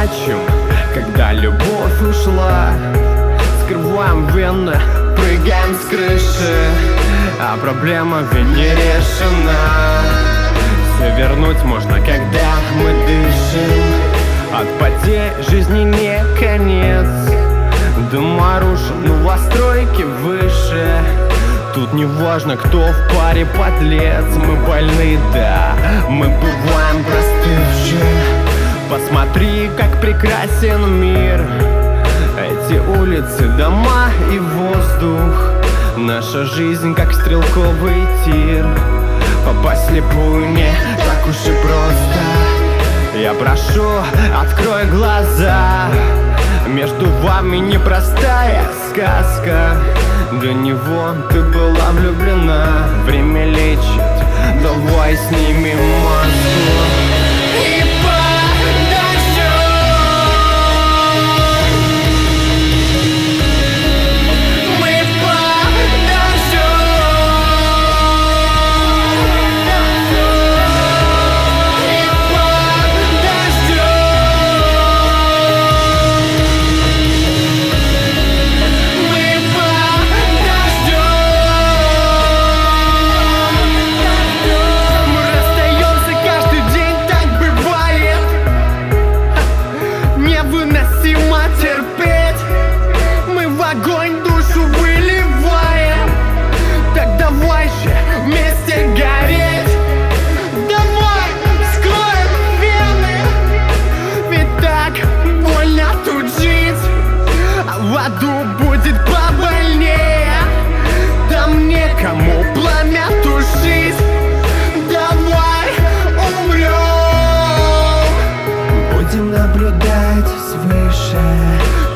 плачем, когда любовь ушла. Скрываем вены, прыгаем с крыши, а проблема ведь не решена. Все вернуть можно, когда мы дышим. От потерь жизни не конец. Дом оружен, новостройки выше. Тут не важно, кто в паре подлец. Мы больны, да, мы бываем простывшие. Посмотри, как прекрасен мир. Эти улицы, дома и воздух. Наша жизнь, как стрелковый тир. Попасть слепую не так уж и просто. Я прошу, открой глаза. Между вами непростая сказка. До него ты была влюблена. Время лечит, давай снимем маску. Огонь душу выливаем. Так давай же вместе гореть. Давай скроем вены. Ведь так больно тут жить. А в аду будет побольнее. Там некому пламя тушить. Давай умрем. Будем наблюдать свыше.